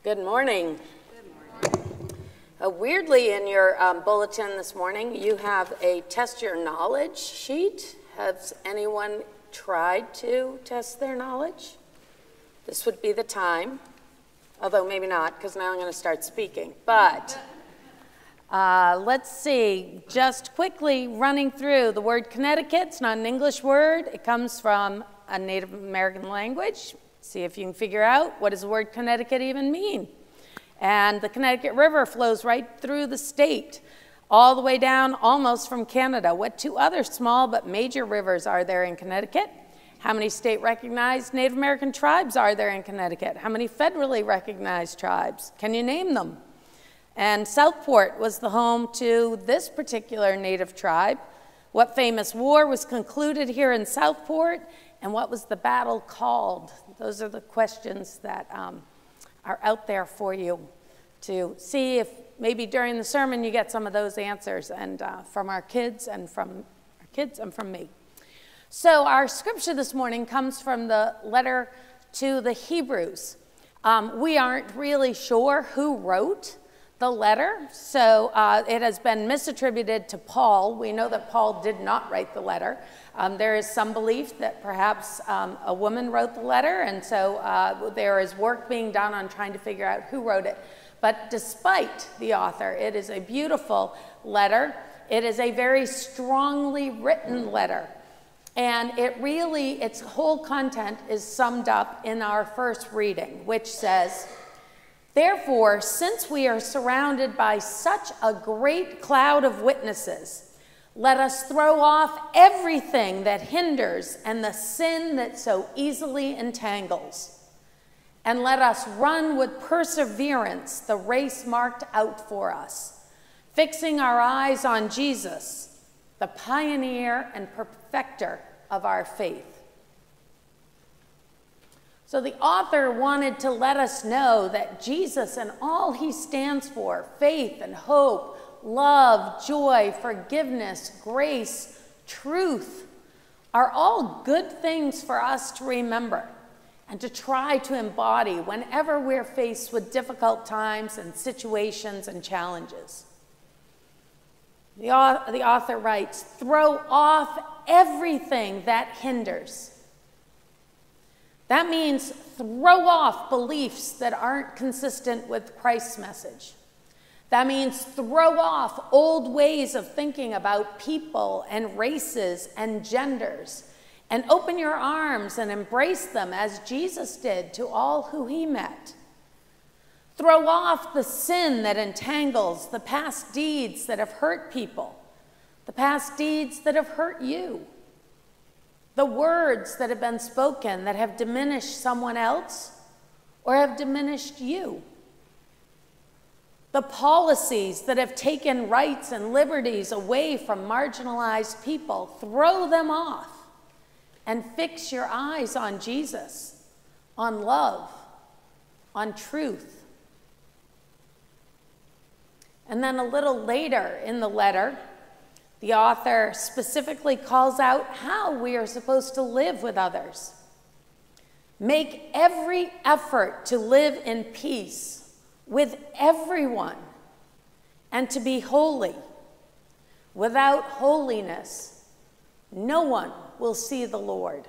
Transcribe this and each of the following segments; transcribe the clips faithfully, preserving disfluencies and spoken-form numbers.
Good morning. Good morning. Uh, weirdly, in your um, bulletin this morning, you have a test your knowledge sheet. Has anyone tried to test their knowledge? This would be the time, although maybe not, because now I'm going to start speaking. But uh, let's see, just quickly running through the word Connecticut. It's not an English word. It comes from a Native American language. See if you can figure out, what does the word Connecticut even mean? And the Connecticut River flows right through the state, all the way down almost from Canada. What two other small but major rivers are there in Connecticut? How many state-recognized Native American tribes are there in Connecticut? How many federally recognized tribes? Can you name them? And Southport was the home to this particular Native tribe. What famous war was concluded here in Southport? And what was the battle called? Those are the questions that um, are out there for you to see if maybe during the sermon you get some of those answers, and uh, from our kids and from our kids and from me. So our scripture this morning comes from the letter to the Hebrews. Um, we aren't really sure who wrote the letter, so uh, it has been misattributed to Paul. We know that Paul did not write the letter. Um, there is some belief that perhaps um, a woman wrote the letter, and so uh, there is work being done on trying to figure out who wrote it. But despite the author, it is a beautiful letter. It is a very strongly written letter. And it really, its whole content is summed up in our first reading, which says, "Therefore, since we are surrounded by such a great cloud of witnesses, let us throw off everything that hinders and the sin that so easily entangles. And let us run with perseverance the race marked out for us, fixing our eyes on Jesus, the pioneer and perfecter of our faith." So the author wanted to let us know that Jesus and all he stands for, faith and hope, love, joy, forgiveness, grace, truth, are all good things for us to remember and to try to embody whenever we're faced with difficult times and situations and challenges. The, the author writes, "Throw off everything that hinders." That means throw off beliefs that aren't consistent with Christ's message. That means throw off old ways of thinking about people and races and genders, and open your arms and embrace them as Jesus did to all who he met. Throw off the sin that entangles, the past deeds that have hurt people, the past deeds that have hurt you, the words that have been spoken that have diminished someone else or have diminished you, the policies that have taken rights and liberties away from marginalized people. Throw them off and fix your eyes on Jesus, on love, on truth. And then a little later in the letter, the author specifically calls out how we are supposed to live with others. Make every effort to live in peace with everyone and to be holy. Without holiness, no one will see the Lord.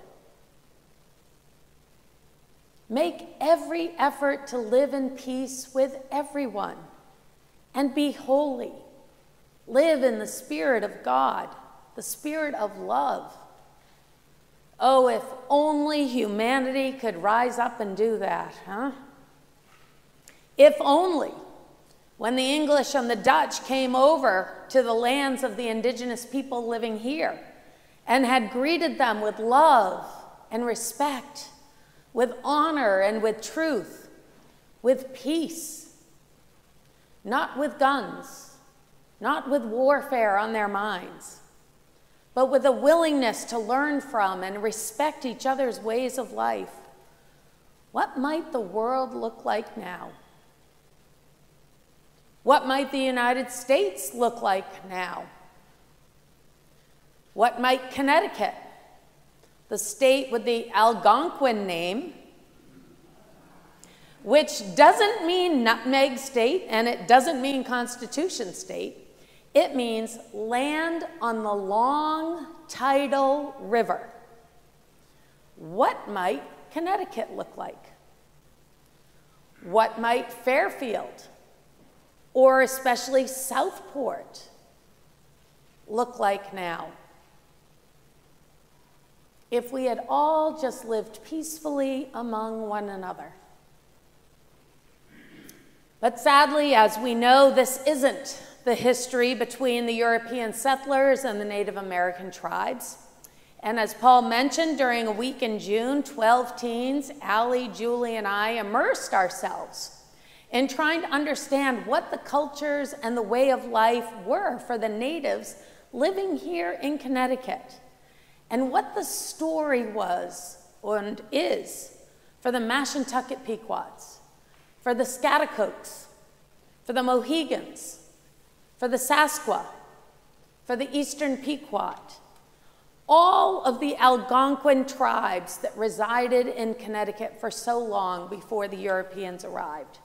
Make every effort to live in peace with everyone and be holy. Live in the Spirit of God, the Spirit of love. Oh, if only humanity could rise up and do that, huh? If only when the English and the Dutch came over to the lands of the indigenous people living here and had greeted them with love and respect, with honor and with truth, with peace, not with guns, not with warfare on their minds, but with a willingness to learn from and respect each other's ways of life. What might the world look like now? What might the United States look like now? What might Connecticut, the state with the Algonquin name, which doesn't mean nutmeg state and it doesn't mean Constitution state. It means land on the long tidal river. What might Connecticut look like? What might Fairfield, or especially Southport, look like now? If we had all just lived peacefully among one another. But sadly, as we know, this isn't the history between the European settlers and the Native American tribes. And as Paul mentioned, during a week in June, twelve teens, Allie, Julie, and I immersed ourselves in trying to understand what the cultures and the way of life were for the natives living here in Connecticut, and what the story was and is for the Mashantucket Pequots, for the Scatticokes, for the Mohegans, for the Saskwa, for the Eastern Pequot, all of the Algonquin tribes that resided in Connecticut for so long before the Europeans arrived.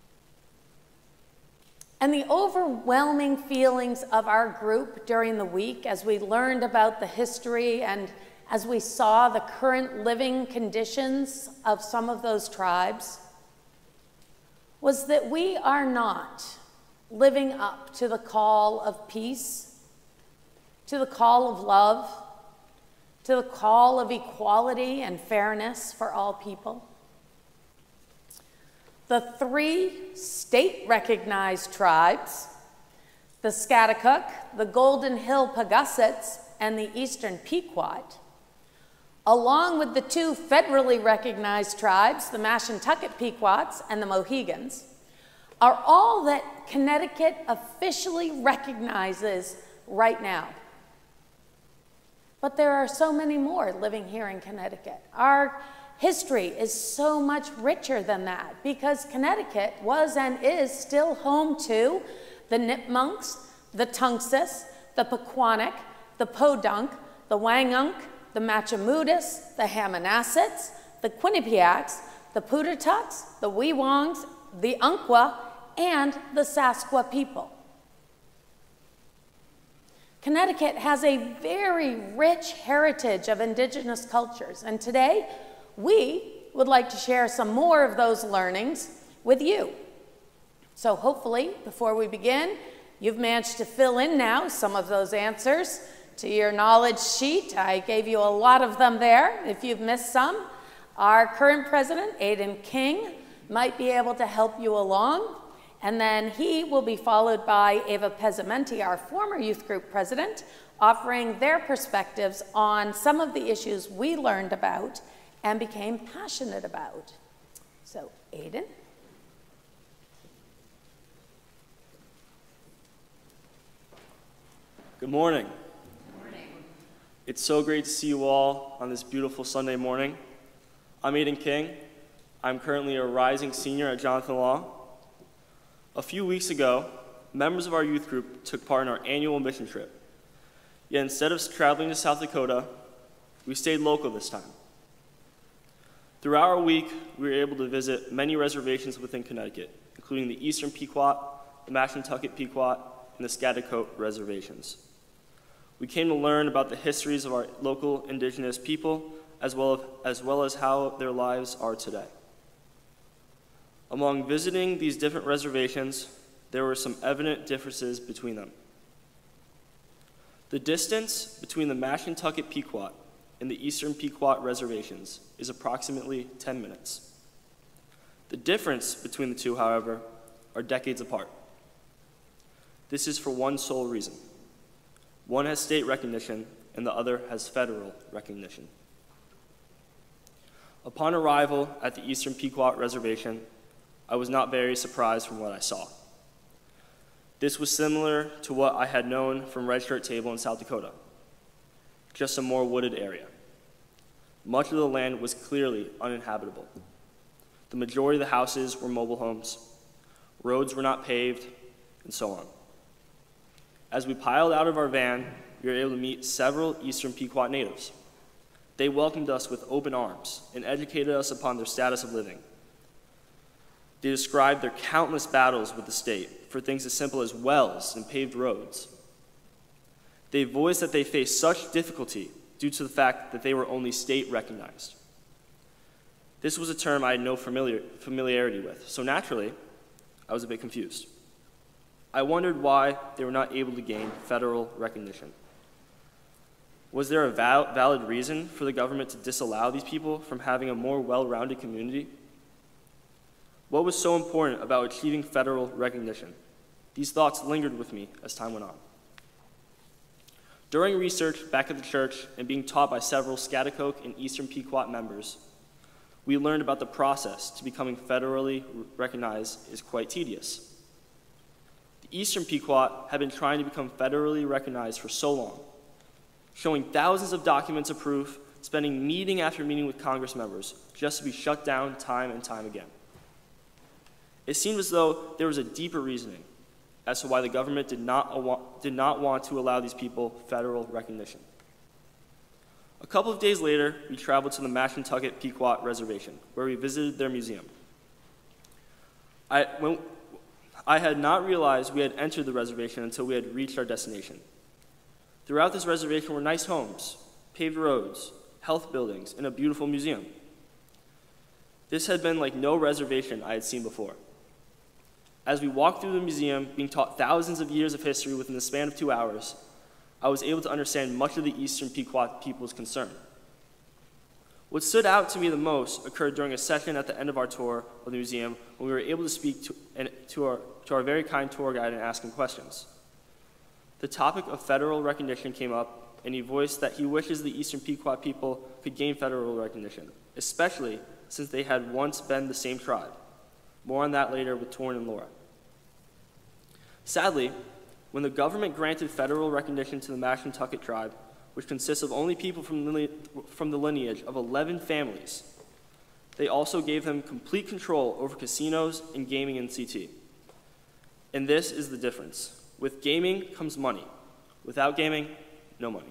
And the overwhelming feelings of our group during the week as we learned about the history and as we saw the current living conditions of some of those tribes was that we are not living up to the call of peace, to the call of love, to the call of equality and fairness for all people. The three state-recognized tribes, the Scatticook, the Golden Hill Paugussets, and the Eastern Pequot, along with the two federally recognized tribes, the Mashantucket Pequots and the Mohegans, are all that Connecticut officially recognizes right now. But there are so many more living here in Connecticut. Our history is so much richer than that because Connecticut was and is still home to the Nipmunks, the Tunxus, the Pequannock, the Podunk, the Wangunk, the Machamutis, the Hammonassets, the Quinnipiacs, the Pootertucks, the Wewongs, the Umpqua, and the Saskwa people. Connecticut has a very rich heritage of indigenous cultures, and today we would like to share some more of those learnings with you. So hopefully, before we begin, you've managed to fill in now some of those answers to your knowledge sheet. I gave you a lot of them there. If you've missed some, our current president, Aidan King, might be able to help you along. And then he will be followed by Ava Pezzamenti, our former youth group president, offering their perspectives on some of the issues we learned about and became passionate about. So, Aidan. Good morning. Good morning. It's so great to see you all on this beautiful Sunday morning. I'm Aidan King. I'm currently a rising senior at Jonathan Law. A few weeks ago, members of our youth group took part in our annual mission trip. Yet instead of traveling to South Dakota, we stayed local this time. Throughout our week, we were able to visit many reservations within Connecticut, including the Eastern Pequot, the Mashantucket Pequot, and the Scatticoke reservations. We came to learn about the histories of our local indigenous people, as well as, as well as how their lives are today. Among visiting these different reservations, there were some evident differences between them. The distance between the Mashantucket Pequot and the Eastern Pequot reservations is approximately ten minutes. The difference between the two, however, are decades apart. This is for one sole reason. One has state recognition and the other has federal recognition. Upon arrival at the Eastern Pequot Reservation, I was not very surprised from what I saw. This was similar to what I had known from Red Shirt Table in South Dakota, just a more wooded area. Much of the land was clearly uninhabitable. The majority of the houses were mobile homes, roads were not paved, and so on. As we piled out of our van, we were able to meet several Eastern Pequot natives. They welcomed us with open arms and educated us upon their status of living. They described their countless battles with the state for things as simple as wells and paved roads. They voiced that they faced such difficulty due to the fact that they were only state recognized. This was a term I had no familiar, familiarity with, so naturally, I was a bit confused. I wondered why they were not able to gain federal recognition. Was there a val valid reason for the government to disallow these people from having a more well-rounded community? What was so important about achieving federal recognition? These thoughts lingered with me as time went on. During research back at the church and being taught by several Schaghticoke and Eastern Pequot members, we learned about the process to becoming federally recognized is quite tedious. The Eastern Pequot had been trying to become federally recognized for so long, showing thousands of documents of proof, spending meeting after meeting with Congress members just to be shut down time and time again. It seemed as though there was a deeper reasoning as to why the government did not, did not want to allow these people federal recognition. A couple of days later, we traveled to the Mashantucket Pequot Reservation, where we visited their museum. I, when, I had not realized we had entered the reservation until we had reached our destination. Throughout this reservation were nice homes, paved roads, health buildings, and a beautiful museum. This had been like no reservation I had seen before. As we walked through the museum, being taught thousands of years of history within the span of two hours, I was able to understand much of the Eastern Pequot people's concern. What stood out to me the most occurred during a session at the end of our tour of the museum when we were able to speak to, and, to, our, to our very kind tour guide and ask him questions. The topic of federal recognition came up, and he voiced that he wishes the Eastern Pequot people could gain federal recognition, especially since they had once been the same tribe. More on that later with Torrin and Laura. Sadly, when the government granted federal recognition to the Mashantucket tribe, which consists of only people from the, from the lineage of eleven families, they also gave them complete control over casinos and gaming in C T. And this is the difference. With gaming comes money. Without gaming, no money.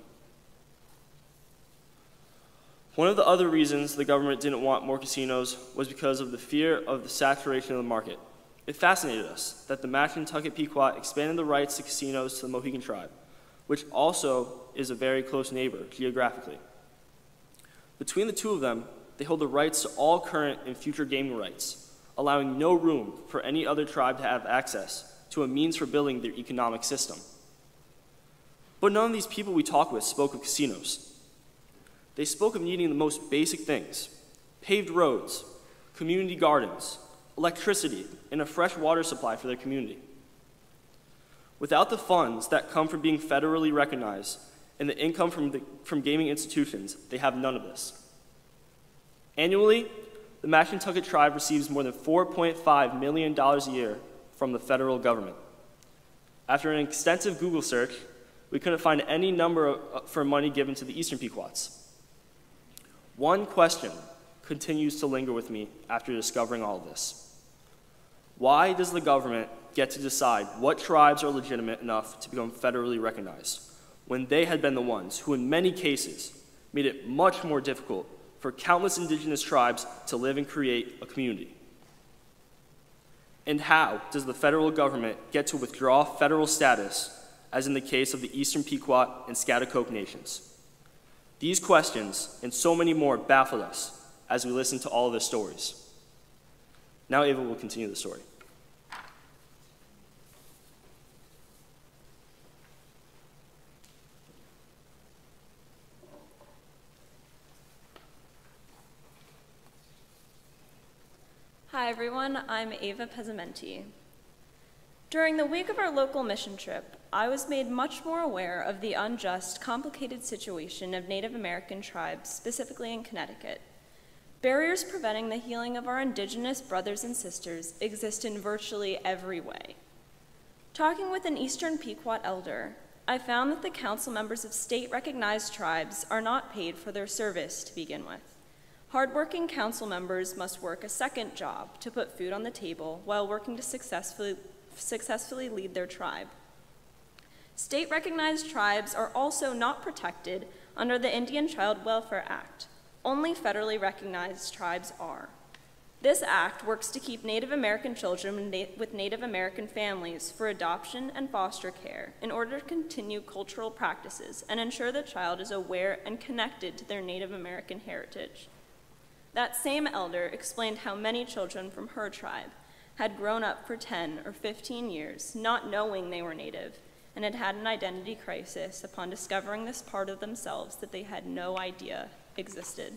One of the other reasons the government didn't want more casinos was because of the fear of the saturation of the market. It fascinated us that the Mashantucket Pequot expanded the rights to casinos to the Mohegan tribe, which also is a very close neighbor geographically. Between the two of them, they hold the rights to all current and future gaming rights, allowing no room for any other tribe to have access to a means for building their economic system. But none of these people we talked with spoke of casinos. They spoke of needing the most basic things: paved roads, community gardens, electricity, and a fresh water supply for their community. Without the funds that come from being federally recognized and the income from, the, from gaming institutions, they have none of this. Annually, the Mashantucket tribe receives more than four point five million dollars a year from the federal government. After an extensive Google search, we couldn't find any number of, for money given to the Eastern Pequots. One question continues to linger with me after discovering all of this. Why does the government get to decide what tribes are legitimate enough to become federally recognized, when they had been the ones who, in many cases, made it much more difficult for countless indigenous tribes to live and create a community? And how does the federal government get to withdraw federal status, as in the case of the Eastern Pequot and Schaghticoke nations? These questions, and so many more, baffled us as we listened to all of their stories. Now Ava will continue the story. Hi everyone, I'm Ava Pesamenti. During the week of our local mission trip, I was made much more aware of the unjust, complicated situation of Native American tribes, specifically in Connecticut. Barriers preventing the healing of our indigenous brothers and sisters exist in virtually every way. Talking with an Eastern Pequot elder, I found that the council members of state-recognized tribes are not paid for their service to begin with. Hardworking council members must work a second job to put food on the table while working to successfully, successfully lead their tribe. State-recognized tribes are also not protected under the Indian Child Welfare Act. Only federally recognized tribes are. This act works to keep Native American children with Native American families for adoption and foster care in order to continue cultural practices and ensure the child is aware and connected to their Native American heritage. That same elder explained how many children from her tribe had grown up for ten or fifteen years not knowing they were Native and had had an identity crisis upon discovering this part of themselves that they had no idea existed.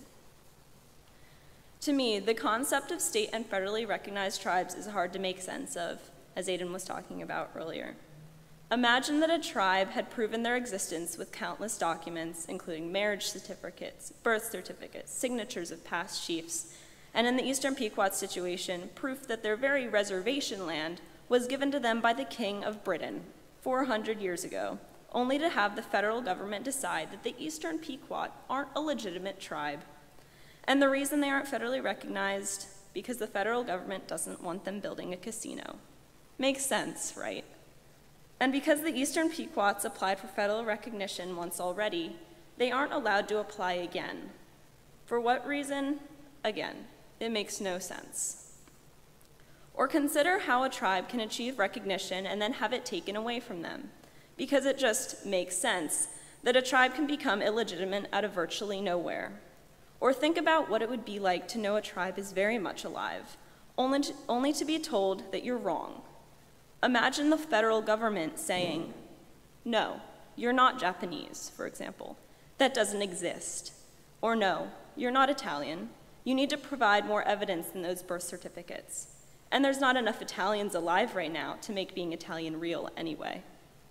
To me, the concept of state and federally recognized tribes is hard to make sense of, as Aiden was talking about earlier. Imagine that a tribe had proven their existence with countless documents, including marriage certificates, birth certificates, signatures of past chiefs, and in the Eastern Pequot situation, proof that their very reservation land was given to them by the King of Britain four hundred years ago, only to have the federal government decide that the Eastern Pequot aren't a legitimate tribe. And the reason they aren't federally recognized, because the federal government doesn't want them building a casino. Makes sense, right? And because the Eastern Pequots applied for federal recognition once already, they aren't allowed to apply again. For what reason? Again, it makes no sense. Or consider how a tribe can achieve recognition and then have it taken away from them, because it just makes sense that a tribe can become illegitimate out of virtually nowhere. Or think about what it would be like to know a tribe is very much alive, only to, only to be told that you're wrong. Imagine the federal government saying, no, you're not Japanese, for example. That doesn't exist. Or no, you're not Italian. You need to provide more evidence than those birth certificates. And there's not enough Italians alive right now to make being Italian real anyway.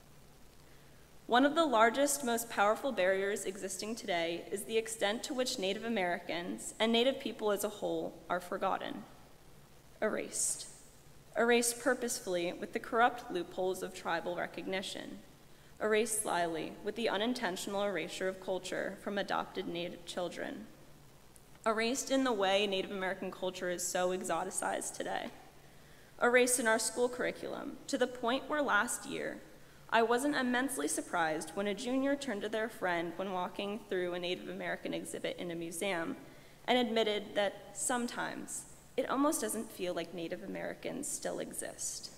One of the largest, most powerful barriers existing today is the extent to which Native Americans and Native people as a whole are forgotten, erased. Erased purposefully with the corrupt loopholes of tribal recognition, erased slyly with the unintentional erasure of culture from adopted Native children, erased in the way Native American culture is so exoticized today, erased in our school curriculum to the point where last year, I wasn't immensely surprised when a junior turned to their friend when walking through a Native American exhibit in a museum and admitted that sometimes it almost doesn't feel like Native Americans still exist.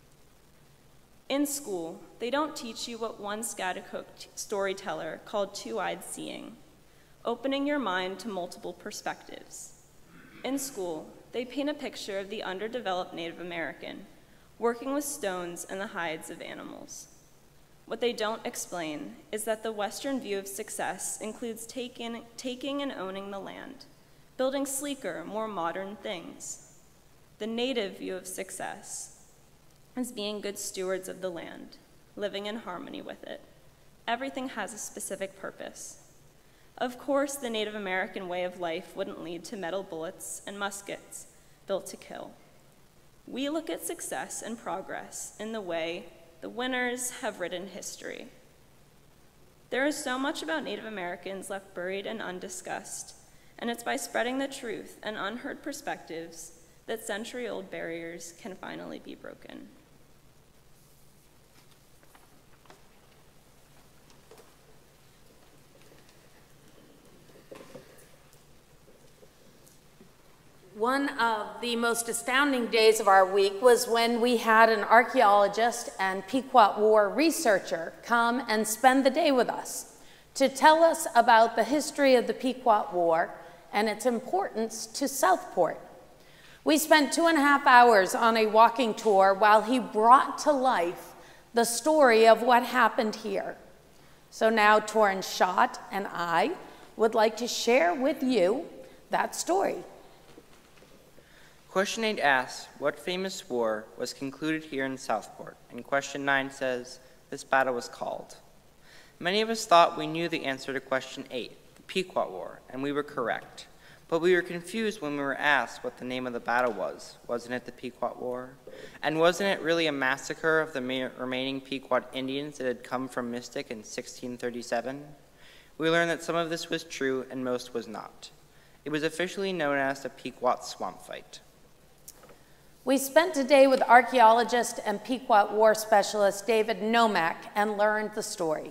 In school, they don't teach you what one Schaghticoke storyteller called two-eyed seeing, opening your mind to multiple perspectives. In school, they paint a picture of the underdeveloped Native American, working with stones and the hides of animals. What they don't explain is that the Western view of success includes taking, taking and owning the land, building sleeker, more modern things. The Native view of success is being good stewards of the land, living in harmony with it. Everything has a specific purpose. Of course, the Native American way of life wouldn't lead to metal bullets and muskets built to kill. We look at success and progress in the way the winners have written history. There is so much about Native Americans left buried and undiscussed, and it's by spreading the truth and unheard perspectives that century-old barriers can finally be broken. One of the most astounding days of our week was when we had an archaeologist and Pequot War researcher come and spend the day with us to tell us about the history of the Pequot War and its importance to Southport. We spent two and a half hours on a walking tour while he brought to life the story of what happened here. So now Torrance Schott and I would like to share with you that story. Question eight asks, what famous war was concluded here in Southport? And question nine says, this battle was called. Many of us thought we knew the answer to question eight, the Pequot War, and we were correct. But we were confused when we were asked what the name of the battle was. Wasn't it the Pequot War? And wasn't it really a massacre of the remaining Pequot Indians that had come from Mystic in sixteen thirty-seven? We learned that some of this was true and most was not. It was officially known as the Pequot Swamp Fight. We spent a day with archaeologist and Pequot War specialist David Nomak and learned the story.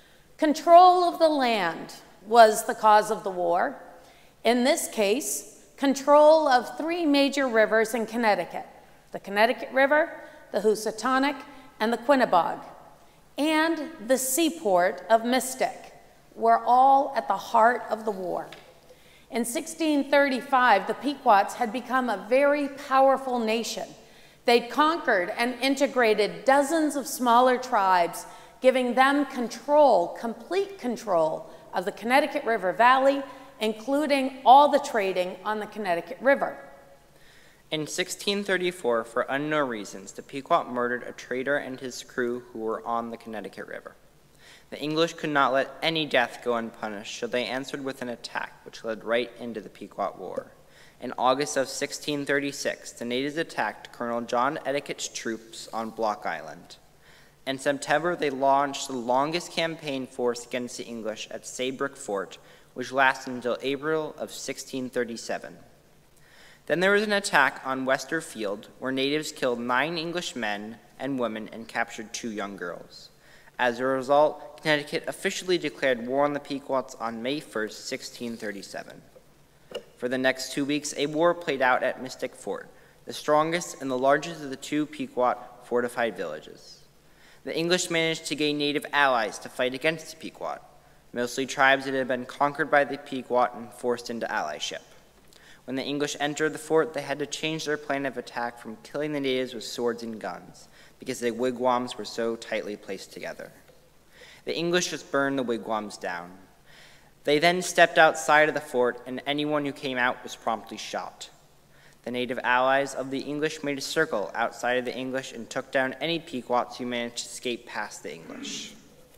Control of the land was the cause of the war. In this case, control of three major rivers in Connecticut: the Connecticut River, the Housatonic, and the Quinebaug, and the seaport of Mystic, were all at the heart of the war. In sixteen thirty-five, the Pequots had become a very powerful nation. They'd conquered and integrated dozens of smaller tribes, giving them control, complete control, of the Connecticut River Valley, including all the trading on the Connecticut River. In sixteen thirty-four, for unknown reasons, the Pequot murdered a trader and his crew who were on the Connecticut River. The English could not let any death go unpunished, so they answered with an attack, which led right into the Pequot War. In August of sixteen thirty-six, the natives attacked Colonel John Etiquette's troops on Block Island. In September, they launched the longest campaign force against the English at Saybrook Fort, which lasted until April of sixteen thirty-seven. Then there was an attack on Wester Field, where natives killed nine English men and women and captured two young girls. As a result, Connecticut officially declared war on the Pequots on May first, sixteen thirty-seven. For the next two weeks, a war played out at Mystic Fort, the strongest and the largest of the two Pequot fortified villages. The English managed to gain native allies to fight against the Pequot, mostly tribes that had been conquered by the Pequot and forced into allyship. When the English entered the fort, they had to change their plan of attack from killing the natives with swords and guns, because the wigwams were so tightly placed together. The English just burned the wigwams down. They then stepped outside of the fort, and anyone who came out was promptly shot. The native allies of the English made a circle outside of the English and took down any Pequots who managed to escape past the English.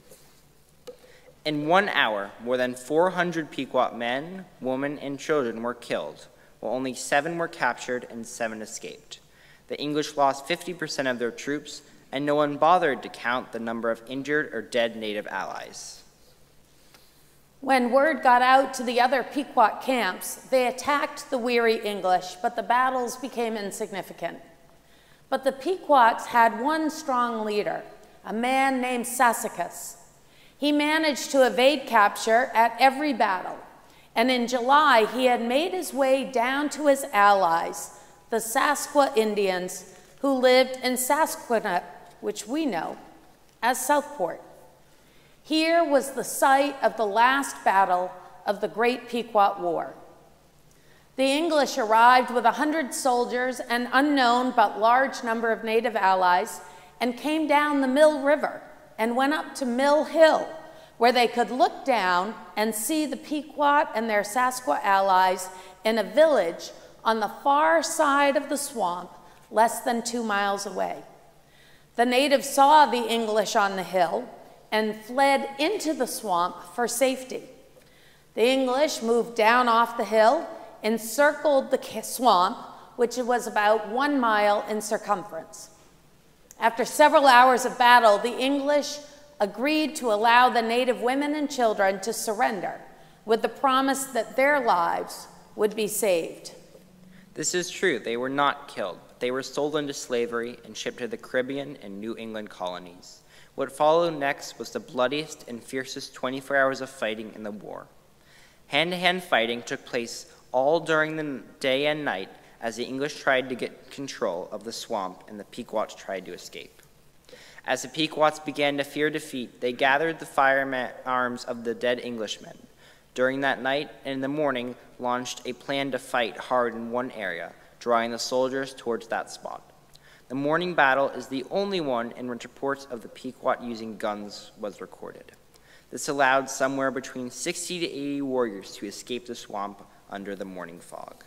In one hour, more than four hundred Pequot men, women, and children were killed, while only seven were captured and seven escaped. The English lost fifty percent of their troops, and no one bothered to count the number of injured or dead native allies. When word got out to the other Pequot camps, they attacked the weary English, but the battles became insignificant. But the Pequots had one strong leader, a man named Sassacus. He managed to evade capture at every battle, and in July he had made his way down to his allies, the Sasqua Indians, who lived in Sasquatch, which we know as Southport. Here was the site of the last battle of the Great Pequot War. The English arrived with a hundred soldiers, an unknown but large number of native allies, and came down the Mill River and went up to Mill Hill, where they could look down and see the Pequot and their Sasqua allies in a village on the far side of the swamp, less than two miles away. The natives saw the English on the hill and fled into the swamp for safety. The English moved down off the hill, encircled the swamp, which was about one mile in circumference. After several hours of battle, the English agreed to allow the native women and children to surrender, with the promise that their lives would be saved. This is true. They were not killed. They were sold into slavery and shipped to the Caribbean and New England colonies. What followed next was the bloodiest and fiercest twenty-four hours of fighting in the war. Hand-to-hand fighting took place all during the day and night as the English tried to get control of the swamp and the Pequots tried to escape. As the Pequots began to fear defeat, they gathered the firearms of the dead Englishmen. During that night and in the morning, launched a plan to fight hard in one area, drawing the soldiers towards that spot. The morning battle is the only one in which reports of the Pequot using guns was recorded. This allowed somewhere between sixty to eighty warriors to escape the swamp under the morning fog.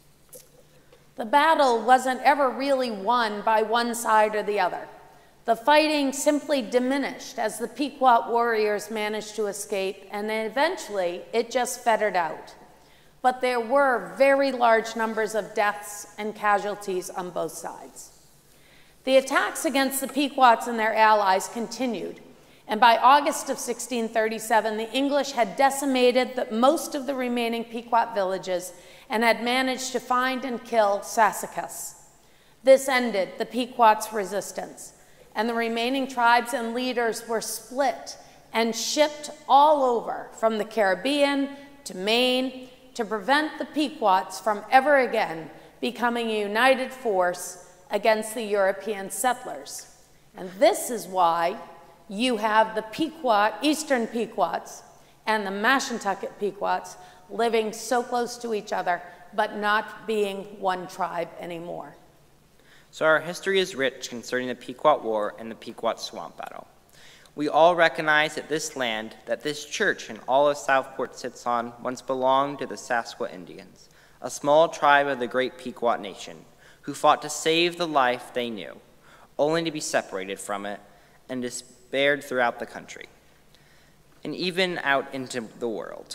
The battle wasn't ever really won by one side or the other. The fighting simply diminished as the Pequot warriors managed to escape, and then eventually it just fettered out. But there were very large numbers of deaths and casualties on both sides. The attacks against the Pequots and their allies continued, and by August of sixteen thirty-seven, the English had decimated the, most of the remaining Pequot villages and had managed to find and kill Sassacus. This ended the Pequots' resistance, and the remaining tribes and leaders were split and shipped all over, from the Caribbean to Maine to prevent the Pequots from ever again becoming a united force against the European settlers. And this is why you have the Pequot, Eastern Pequots and the Mashantucket Pequots living so close to each other, but not being one tribe anymore. So our history is rich concerning the Pequot War and the Pequot Swamp Battle. We all recognize that this land, that this church and all of Southport sits on, once belonged to the Sasquatch Indians, a small tribe of the great Pequot Nation, who fought to save the life they knew, only to be separated from it and despaired throughout the country, and even out into the world.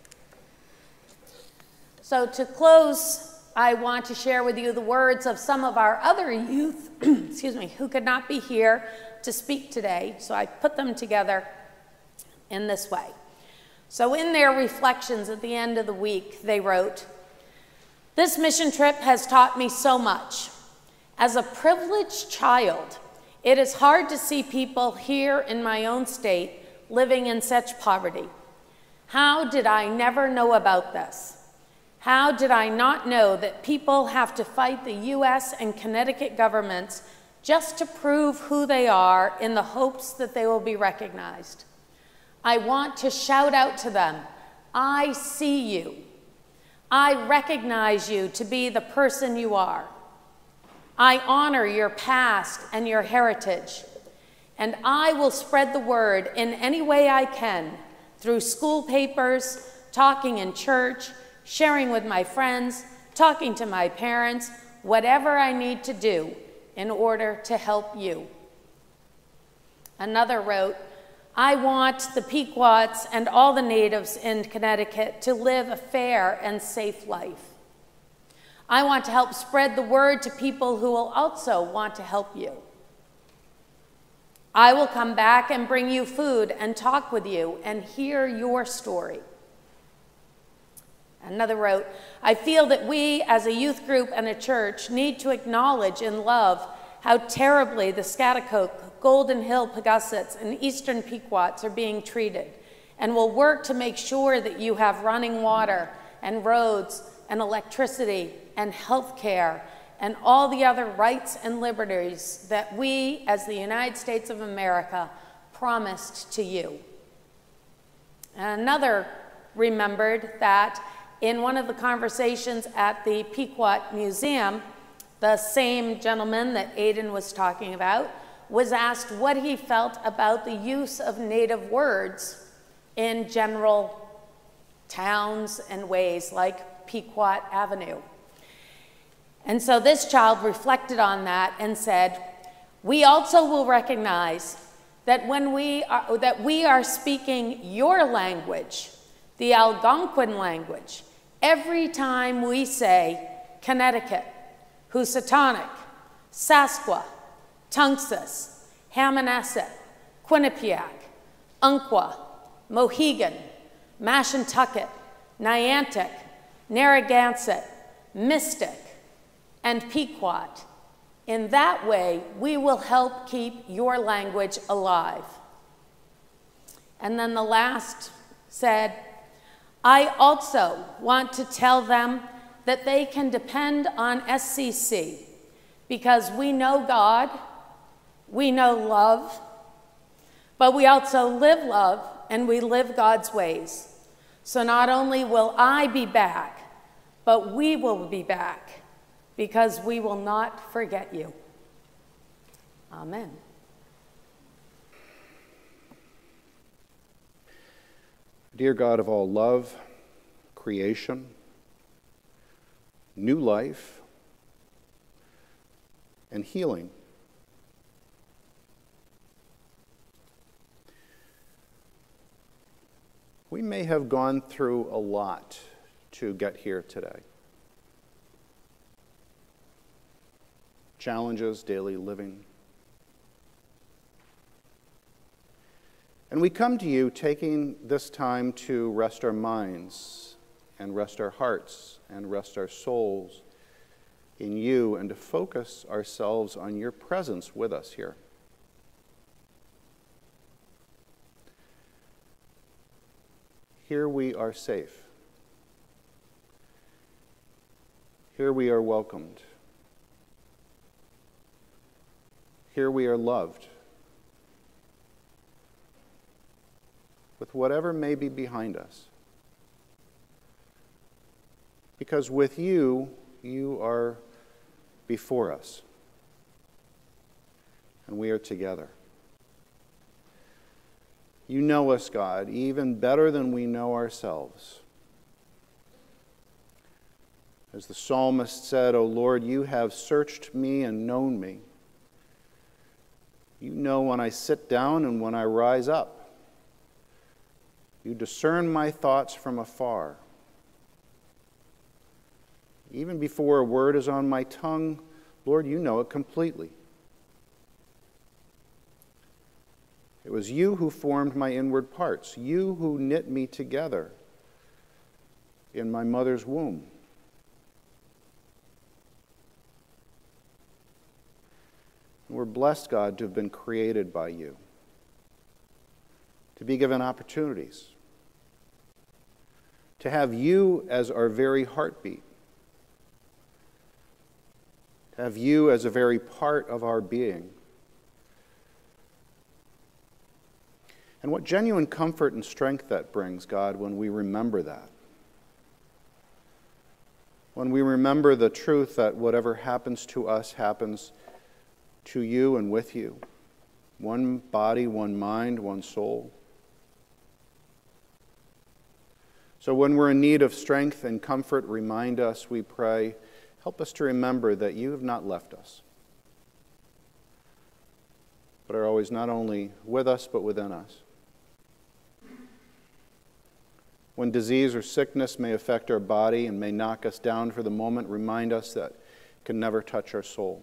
So to close, I want to share with you the words of some of our other youth, excuse me, who could not be here to speak today, so I put them together in this way. So in their reflections at the end of the week, they wrote, "This mission trip has taught me so much. As a privileged child, it is hard to see people here in my own state living in such poverty. How did I never know about this? How did I not know that people have to fight the U S and Connecticut governments just to prove who they are in the hopes that they will be recognized? I want to shout out to them, I see you. I recognize you to be the person you are. I honor your past and your heritage, and I will spread the word in any way I can, through school papers, talking in church, sharing with my friends, talking to my parents, whatever I need to do in order to help you." Another wrote, "I want the Pequots and all the natives in Connecticut to live a fair and safe life. I want to help spread the word to people who will also want to help you. I will come back and bring you food and talk with you and hear your story." Another wrote, "I feel that we as a youth group and a church need to acknowledge and love how terribly the Scotticoke, Golden Hill Pegussets, and Eastern Pequots are being treated, and will work to make sure that you have running water and roads and electricity and health care and all the other rights and liberties that we as the United States of America promised to you." And another remembered that in one of the conversations at the Pequot Museum, the same gentleman that Aidan was talking about was asked what he felt about the use of native words in general towns and ways like Pequot Avenue. And so this child reflected on that and said, "We also will recognize that when we are, that we are speaking your language, the Algonquin language, every time we say Connecticut, Housatonic, Sasqua, Tunxus, Hammonasset, Quinnipiac, Umpqua, Mohegan, Mashantucket, Niantic, Narragansett, Mystic, and Pequot. In that way, we will help keep your language alive." And then the last said, "I also want to tell them that they can depend on S C C because we know God, we know love, but we also live love and we live God's ways. So not only will I be back, but we will be back because we will not forget you." Amen. Dear God of all love, creation, new life, and healing, we may have gone through a lot to get here today. Challenges, daily living. And we come to you taking this time to rest our minds and rest our hearts and rest our souls in you and to focus ourselves on your presence with us here. Here we are safe. Here we are welcomed. Here we are loved. With whatever may be behind us. Because with you, you are before us. And we are together. You know us, God, even better than we know ourselves. As the psalmist said, O Lord, you have searched me and known me. You know when I sit down and when I rise up. You discern my thoughts from afar. Even before a word is on my tongue, Lord, you know it completely. It was you who formed my inward parts, you who knit me together in my mother's womb. And we're blessed, God, to have been created by you, to be given opportunities, to have you as our very heartbeat, to have you as a very part of our being. And what genuine comfort and strength that brings, God, when we remember that. When we remember the truth that whatever happens to us happens to you and with you. One body, one mind, one soul. So when we're in need of strength and comfort, remind us, we pray, help us to remember that you have not left us, but are always not only with us, but within us. When disease or sickness may affect our body and may knock us down for the moment, remind us that it can never touch our soul.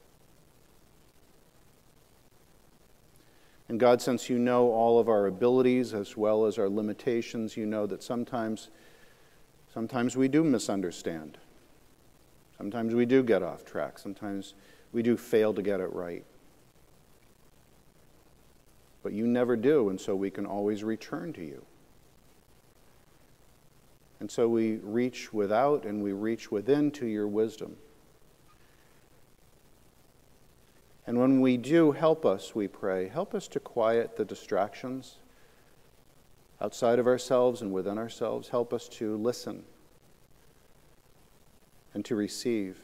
And God, since you know all of our abilities as well as our limitations, you know that sometimes, sometimes we do misunderstand. Sometimes we do get off track. Sometimes we do fail to get it right. But you never do, and so we can always return to you. And so we reach without and we reach within to your wisdom. And when we do, help us, we pray, help us to quiet the distractions outside of ourselves and within ourselves. Help us to listen and to receive.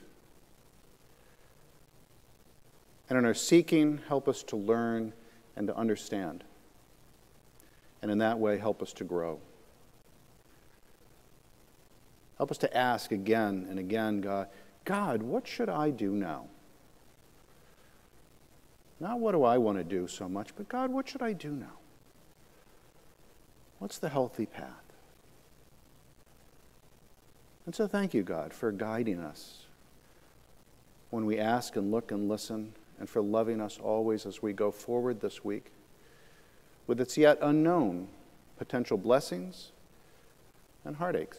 And in our seeking, help us to learn and to understand. And in that way, help us to grow. Help us to ask again and again, God, God, what should I do now? Not what do I want to do so much, but God, what should I do now? What's the healthy path? And so thank you, God, for guiding us when we ask and look and listen, and for loving us always as we go forward this week with its yet unknown potential blessings and heartaches.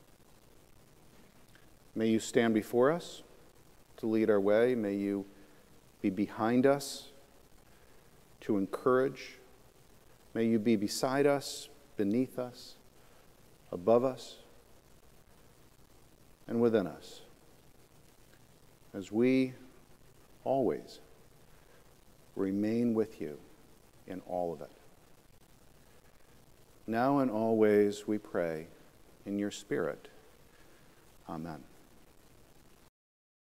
May you stand before us to lead our way. May you be behind us to encourage. May you be beside us, beneath us, above us, and within us, as we always remain with you in all of it. Now and always we pray in your Spirit. Amen.